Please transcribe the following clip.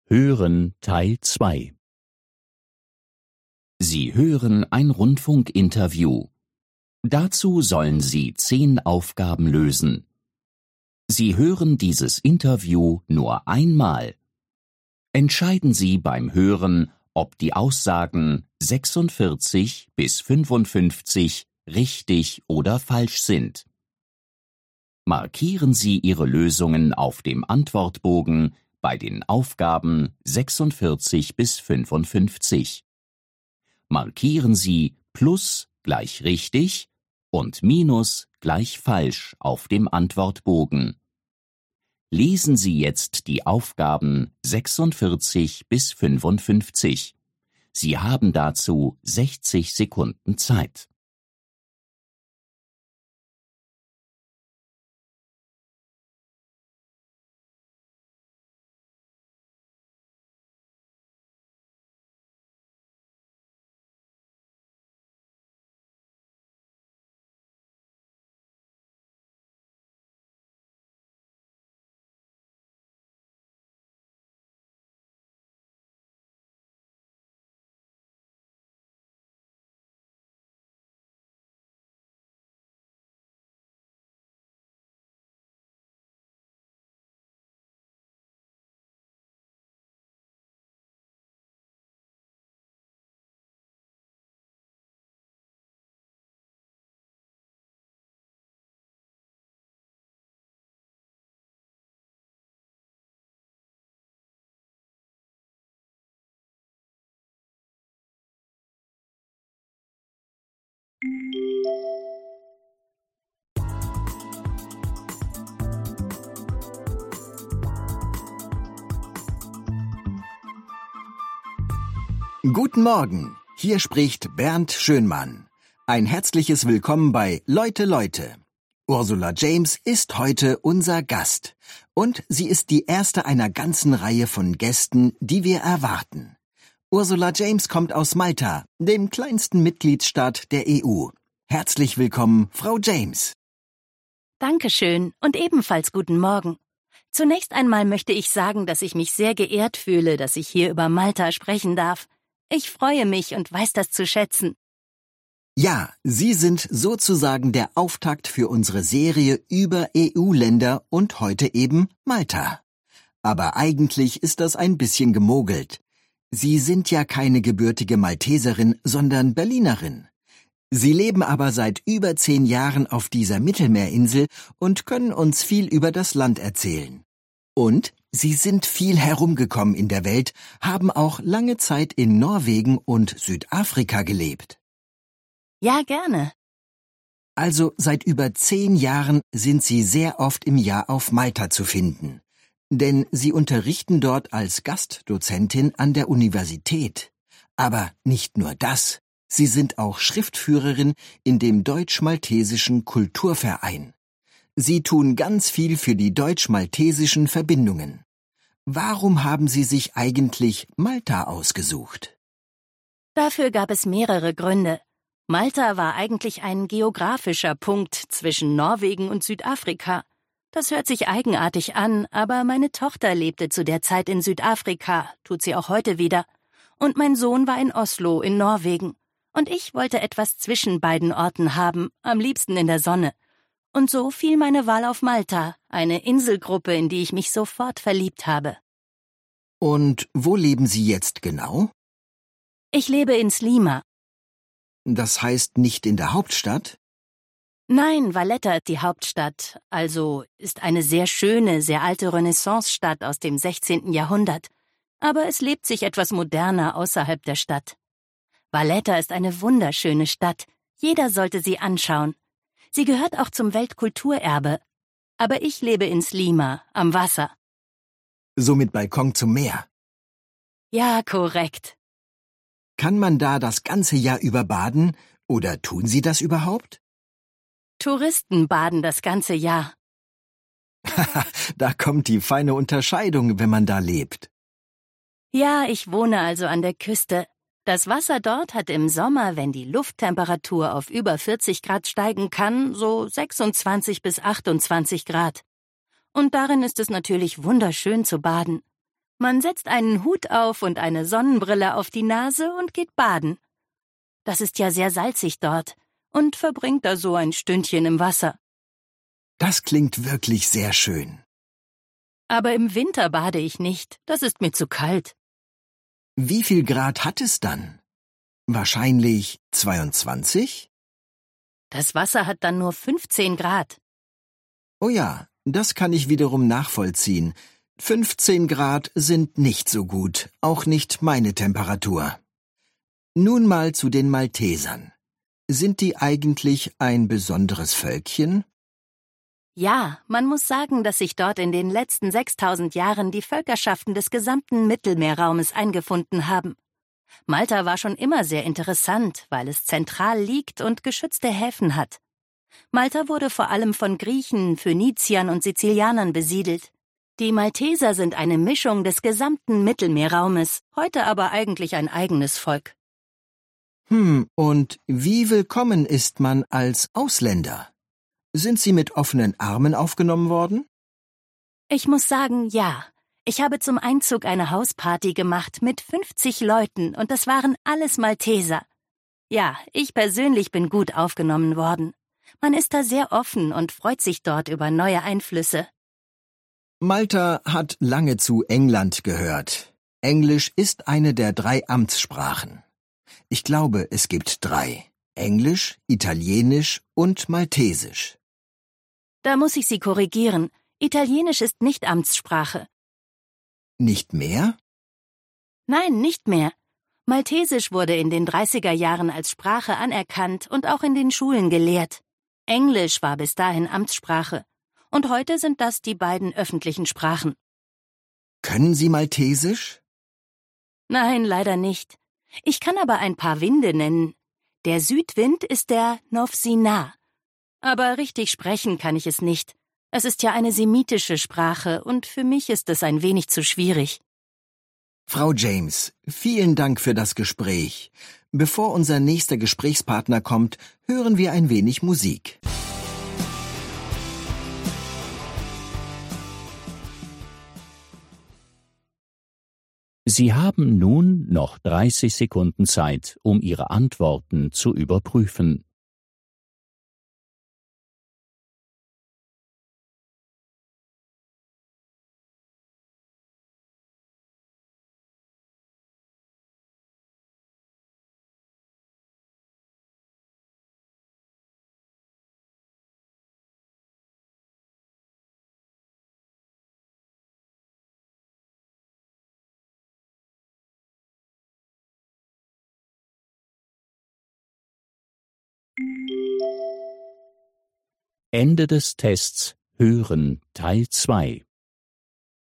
Hören Teil 2. Sie hören ein Rundfunkinterview. Dazu sollen Sie 10 Aufgaben lösen. Sie hören dieses Interview nur einmal. Entscheiden Sie beim Hören, ob die Aussagen 46 bis 55 richtig oder falsch sind. Markieren Sie Ihre Lösungen auf dem Antwortbogen bei den Aufgaben 46 bis 55. Markieren Sie Plus gleich richtig und Minus gleich falsch auf dem Antwortbogen. Lesen Sie jetzt die Aufgaben 46 bis 55. Sie haben dazu 60 Sekunden Zeit. Guten Morgen, hier spricht Bernd Schönmann. Ein herzliches Willkommen bei Leute. Ursula James ist heute unser Gast und sie ist die erste einer ganzen Reihe von Gästen, die wir erwarten. Ursula James kommt aus Malta, dem kleinsten Mitgliedsstaat der EU. Herzlich willkommen, Frau James. Dankeschön und ebenfalls guten Morgen. Zunächst einmal möchte ich sagen, dass ich mich sehr geehrt fühle, dass ich hier über Malta sprechen darf. Ich freue mich und weiß das zu schätzen. Ja, Sie sind sozusagen der Auftakt für unsere Serie über EU-Länder und heute eben Malta. Aber eigentlich ist das ein bisschen gemogelt. Sie sind ja keine gebürtige Malteserin, sondern Berlinerin. Sie leben aber seit über 10 Jahren auf dieser Mittelmeerinsel und können uns viel über das Land erzählen. Und Sie sind viel herumgekommen in der Welt, haben auch lange Zeit in Norwegen und Südafrika gelebt. Ja, gerne. Also seit über 10 Jahren sind Sie sehr oft im Jahr auf Malta zu finden. Denn Sie unterrichten dort als Gastdozentin an der Universität. Aber nicht nur das, Sie sind auch Schriftführerin in dem Deutsch-Maltesischen Kulturverein. Sie tun ganz viel für die deutsch-maltesischen Verbindungen. Warum haben Sie sich eigentlich Malta ausgesucht? Dafür gab es mehrere Gründe. Malta war eigentlich ein geografischer Punkt zwischen Norwegen und Südafrika. Das hört sich eigenartig an, aber meine Tochter lebte zu der Zeit in Südafrika, tut sie auch heute wieder. Und mein Sohn war in Oslo in Norwegen. Und ich wollte etwas zwischen beiden Orten haben, am liebsten in der Sonne. Und so fiel meine Wahl auf Malta, eine Inselgruppe, in die ich mich sofort verliebt habe. Und wo leben Sie jetzt genau? Ich lebe in Sliema. Das heißt nicht in der Hauptstadt? Nein, Valletta ist die Hauptstadt, also ist eine sehr schöne, sehr alte Renaissance-Stadt aus dem 16. Jahrhundert. Aber es lebt sich etwas moderner außerhalb der Stadt. Valletta ist eine wunderschöne Stadt. Jeder sollte sie anschauen. Sie gehört auch zum Weltkulturerbe. Aber ich lebe in Sliema, am Wasser. So mit Balkon zum Meer. Ja, korrekt. Kann man da das ganze Jahr über baden oder tun Sie das überhaupt? Touristen baden das ganze Jahr. Da kommt die feine Unterscheidung, wenn man da lebt. Ja, ich wohne also an der Küste. Das Wasser dort hat im Sommer, wenn die Lufttemperatur auf über 40 Grad steigen kann, so 26 bis 28 Grad. Und darin ist es natürlich wunderschön zu baden. Man setzt einen Hut auf und eine Sonnenbrille auf die Nase und geht baden. Das ist ja sehr salzig dort und verbringt da so ein Stündchen im Wasser. Das klingt wirklich sehr schön. Aber im Winter bade ich nicht, das ist mir zu kalt. Wie viel Grad hat es dann? Wahrscheinlich 22? Das Wasser hat dann nur 15 Grad. Oh ja, das kann ich wiederum nachvollziehen. 15 Grad sind nicht so gut, auch nicht meine Temperatur. Nun mal zu den Maltesern. Sind die eigentlich ein besonderes Völkchen? Ja, man muss sagen, dass sich dort in den letzten 6000 Jahren die Völkerschaften des gesamten Mittelmeerraumes eingefunden haben. Malta war schon immer sehr interessant, weil es zentral liegt und geschützte Häfen hat. Malta wurde vor allem von Griechen, Phöniziern und Sizilianern besiedelt. Die Malteser sind eine Mischung des gesamten Mittelmeerraumes, heute aber eigentlich ein eigenes Volk. Und wie willkommen ist man als Ausländer? Sind Sie mit offenen Armen aufgenommen worden? Ich muss sagen, ja. Ich habe zum Einzug eine Hausparty gemacht mit 50 Leuten und das waren alles Malteser. Ja, ich persönlich bin gut aufgenommen worden. Man ist da sehr offen und freut sich dort über neue Einflüsse. Malta hat lange zu England gehört. Englisch ist eine der 3 Amtssprachen. Ich glaube, es gibt 3. Englisch, Italienisch und Maltesisch. Da muss ich Sie korrigieren. Italienisch ist nicht Amtssprache. Nicht mehr? Nein, nicht mehr. Maltesisch wurde in den 30er Jahren als Sprache anerkannt und auch in den Schulen gelehrt. Englisch war bis dahin Amtssprache. Und heute sind das die beiden öffentlichen Sprachen. Können Sie Maltesisch? Nein, leider nicht. Ich kann aber ein paar Winde nennen. Der Südwind ist der Novsina. Aber richtig sprechen kann ich es nicht. Es ist ja eine semitische Sprache und für mich ist es ein wenig zu schwierig. Frau James, vielen Dank für das Gespräch. Bevor unser nächster Gesprächspartner kommt, hören wir ein wenig Musik. Sie haben nun noch 30 Sekunden Zeit, um Ihre Antworten zu überprüfen. Ende des Tests Hören Teil 2